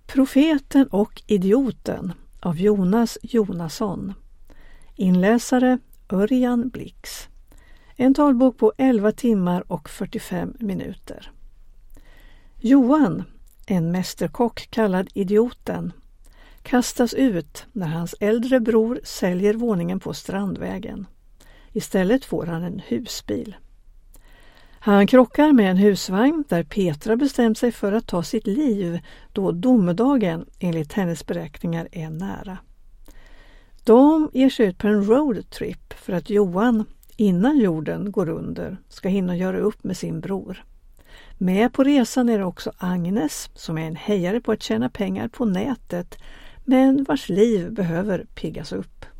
Profeten och idioten av Jonas Jonasson. Inläsare Örjan Blix. En talbok på 11 timmar och 45 minuter. Johan, en mästerkock kallad idioten, kastas ut när hans äldre bror säljer våningen på Strandvägen. Istället får han en husbil. Han krockar med en husvagn där Petra bestämt sig för att ta sitt liv då domedagen enligt hennes beräkningar är nära. De ger sig ut på en roadtrip för att Johan, innan jorden går under, ska hinna göra upp med sin bror. Med på resan är det också Agnes som är en hejare på att tjäna pengar på nätet men vars liv behöver piggas upp.